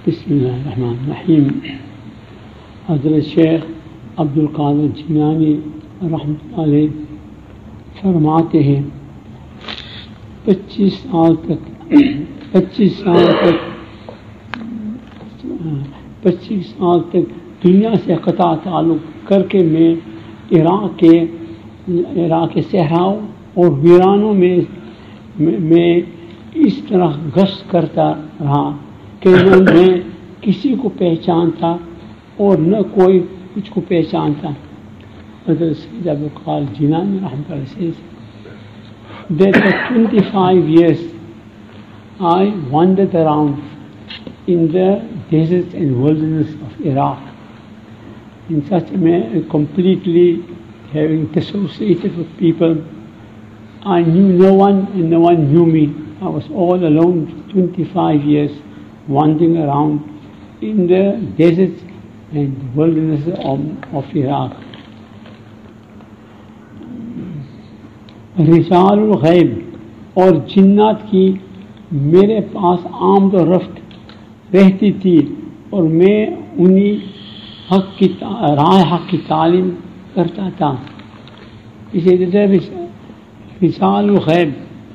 बिस्मिल्लाहिर्रहमानिर्रहीम। हज़रत शेख अब्दुल कादिर जिलानी रहमतुल्लाह अलैह फरमाते हैं 25 साल तक दुनिया से क़ता ताल्लुक़ करके मैं इराक़ के सहराओं और वीरानों में इस तरह गश्त करता रहा कि न मैं किसी को पहचानता और न कोई मुझको पहचानता। हज़रत सैयद अब्दुल कादिर जिलानी रहमतुल्लाह अलैह that for 25 years I wandered around in the deserts and wilderness of Iraq in such a manner, completely having dissociated with people. I knew no one and no one knew me. I was all alone for 25 years wandering around in the deserts and wilderness of Iraq. रिसालुल गैब और जिन्नात की मेरे पास आमद और रफ्त रहती थी और मैं उन्हीं राह हक़ की तालीम करता था। इसे रिसालुल गैब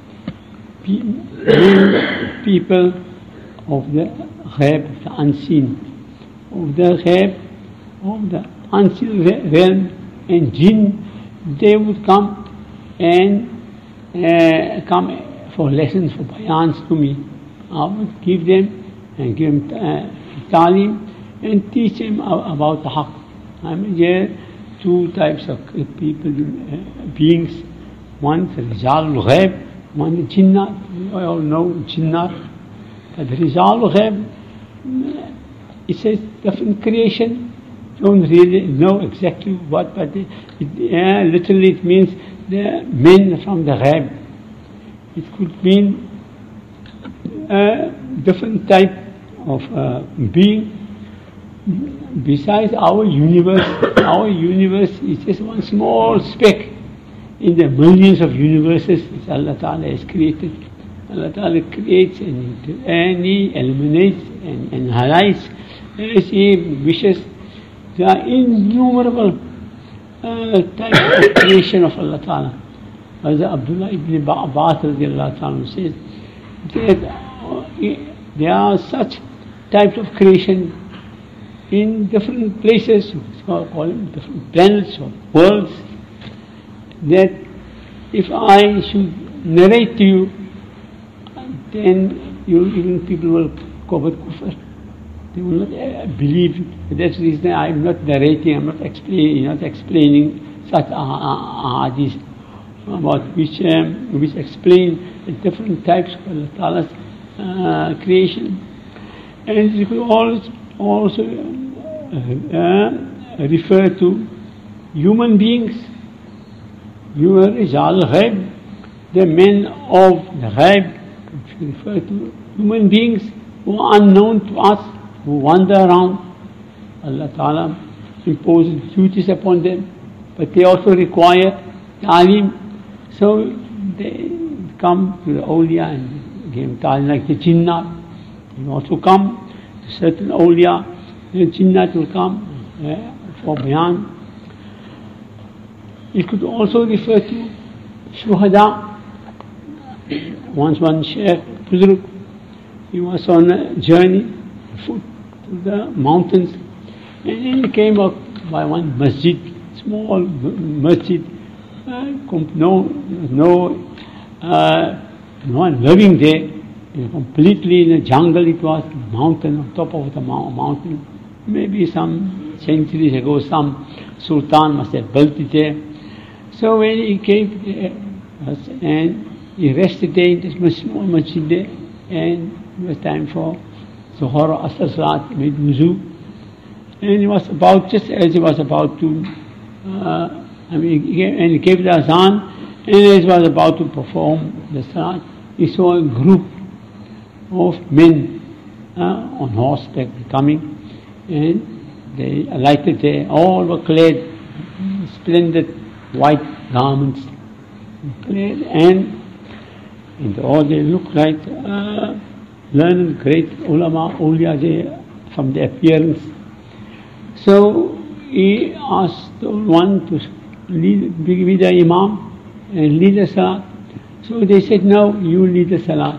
people of the ghaib, the unseen, of the ghaib, of the unseen realm, and jinn, they would come and come for lessons, for bayans to me. I would give them and give them talim and teach them about the haqq. I mean, there are two types of people, beings. One is Rizalul Ghaib, one is Jinnat. We all know Jinnat. But Rizalul Ghaib, it says different creation. Don't really know exactly what, but literally it means the men from the ghaib. It could mean a different type of being besides our universe. Our universe is just one small speck in the millions of universes that Allah Ta'ala has created. Allah Ta'ala creates and He eliminates and highlights as He wishes. There are innumerable types of creation of Allah Ta'ala. As Abdullah ibn Abbas radiallahu ta'ala says, that there are such types of creation in different places, call them different planets or worlds, that if I should narrate to you, then even people will cover kufr. They will not believe. That's the reason I'm not narrating, I'm not explaining such ahadith about which explain the different types of Allah Ta'ala's creation. And you could also refer to human beings. You are Rijal Ghaib, the men of the Ghaib. You refer to human beings who are unknown to us, who wander around. Allah Ta'ala imposes duties upon them, but they also require ta'lim. So they come to the awliya and give ta'lim, like the jinnat. They also come to certain awliya, the jinnat will come for bayan. It could also refer to shuhada. Once one Shaykh Buzurg, he was on a journey foot to the mountains, and then he came up by one masjid, small masjid, no one living there, completely in a jungle. It was a mountain, on top of the mountain. Maybe some centuries ago some sultan must have built it there. So when he came there and he rested there in this small masjid there, and it was time for Zuhur or Asr Salat, made wuzu, and he was about, just as he was about to, he gave the azan, and as he was about to perform the Salat, he saw a group of men on horseback coming, and they alighted there. All were clad in splendid white garments, and all they looked like learned great ulama, awliya from the appearance. So he asked one to be the imam and lead the salat. So they said, no, you lead the salat.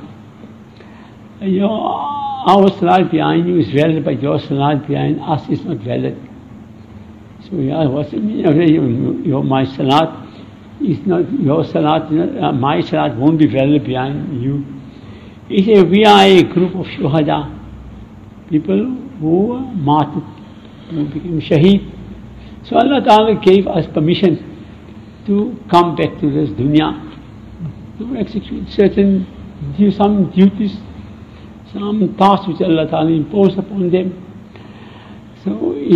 Our salat behind you is valid, but your salat behind us is not valid. So what's it mean? My salat is not, your salat, my salat won't be valid behind you. He said, we are a group of shuhada, people who were martyred, who became shaheed. So Allah Ta'ala gave us permission to come back to this dunya, to execute some duties, some tasks which Allah Ta'ala imposed upon them. So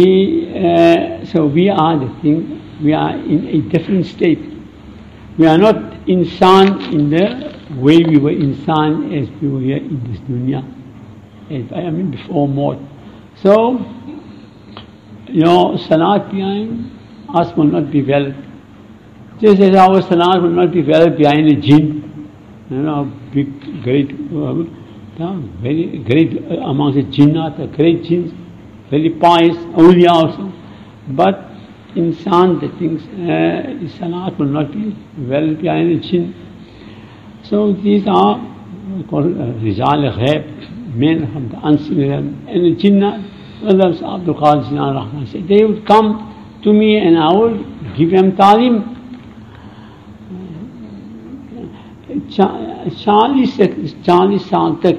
we are we are in a different state. We are not insan in the way we were insan as we were here in this dunya, before maut. So, salat behind us will not be valid. Just as our salat will not be valid behind a jinn, big, great, very great amongst the jinnat, the great jinns, very pious, awliya also. But insan, the things, salat will not be valid behind a jinn. So these are called Rijal Ghaib, men from the unseen realm. And the jinnat, Abdul Qadir Jinnah Rahman said, they would come to me and I will give them talim. 40 साल तक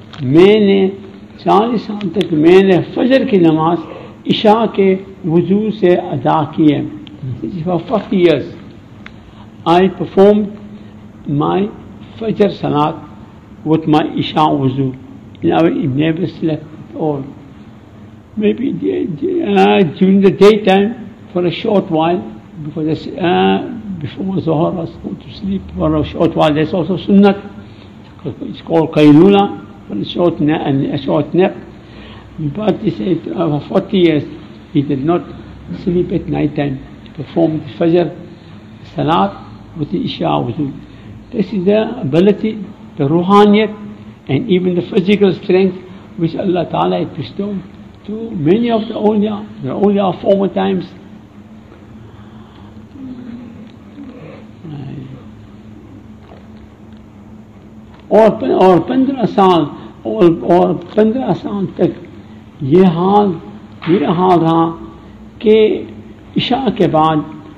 मैंने फजर की नमाज इशा के वजू से अदा की है. For 40 years I performed my Fajr Salat with my Isha wuzu. I never slept at all. Maybe during the daytime for a short while, before Zohar I was going to sleep for a short while. That's also Sunnat. It's called Qaylula, for a short nap. But he said for 40 years he did not sleep at night time. He performed the Fajr Salat with the Isha wuzu. This is the ability, the ruhaniyat, and even the physical strength which Allah Ta'ala had bestowed to many of the awliya of former times. और 15 साल तक ये हाल रहा कि इशा के बाद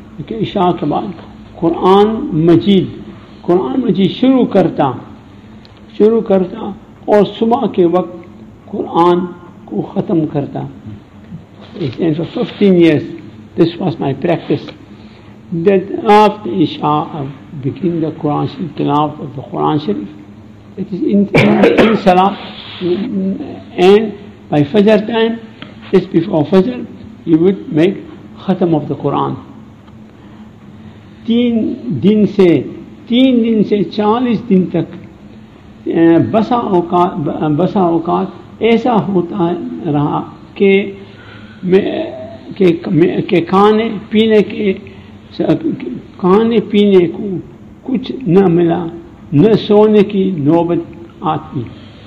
कुरान मजीद शुरू करता और सुबह के वक्त कुरान को ख़त्म करता. And for 15 years this was my practice, that after Isha I begin the Quran Sharif, tilawat of the Quran Sharif. It is in Salah, and by Fajr time, just before Fajr, you would make Khatam of the Quran. 3 दिन से 40 दिन तक बसा औकात ऐसा होता रहा कि खाने पीने को कुछ न मिला, न सोने की नौबत आती.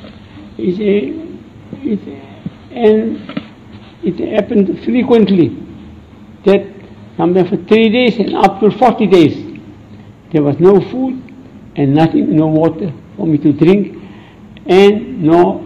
And it happened frequently that sometimes for 3 days and up to 40 days there was no food and nothing, no water for me to drink, and nor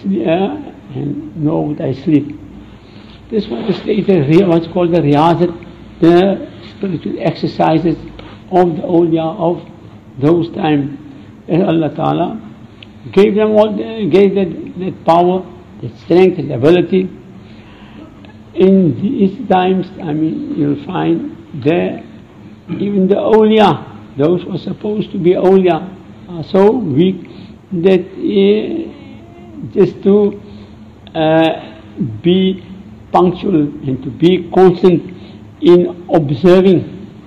would I sleep. This was the state of what's called the riyazat, the spiritual exercises of the awliya of those times. And Allah Ta'ala gave them that power, that strength and ability. In these times, you'll find there, even the awliya, those who are supposed to be awliya, are so weak that just to be punctual and to be constant in observing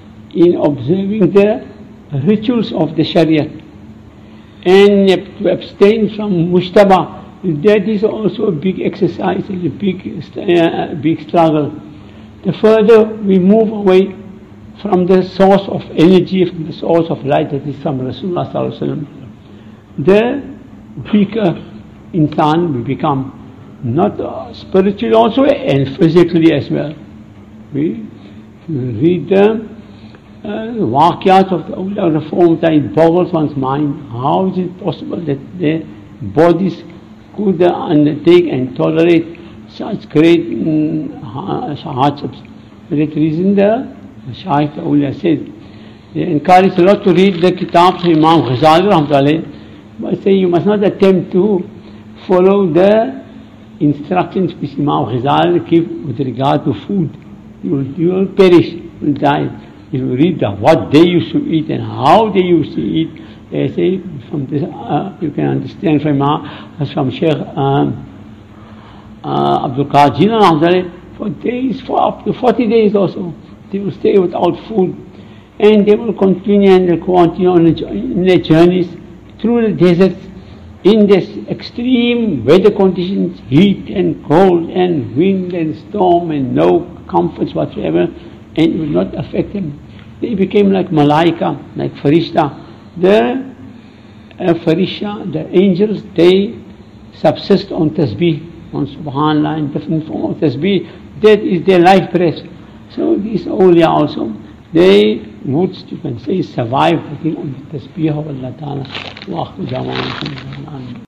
the rituals of the Sharia and to abstain from mushtaba. That is also a big exercise and a big struggle. The further we move away from the source of energy, from the source of light, that is from Rasulullah Sallallahu Alaihi Wasallam, the weaker insan, we become not spiritually also and physically as well. We read the waqiyat of the awliya reform, it boggles one's mind. How is it possible that their bodies could undertake and tolerate such great hardships? For that reason, the Shaykh Awliya says, they encourage a lot to read the kitabs of Imam Ghazali Rahmatullah, but say you must not attempt to follow the instructions which Imam Ghazali give with regard to food. You will perish, you will die. If you read what they used to eat and how they used to eat, they say from this you can understand from Sheikh Abdul Qadir Jilani for days, for up to 40 days also, they will stay without food, and they will continue and they'll continue on their journeys through the deserts in this extreme weather conditions, heat and cold and wind and storm and no comforts whatsoever, and it will not affect them. They became like malaika, like farishta. The farishta, the angels, they subsist on tasbih, on subhanallah, in different form of tasbih. That is their life breath. So these awliya also, they would, you can say, survive on the tasbih of Allah Ta'ala.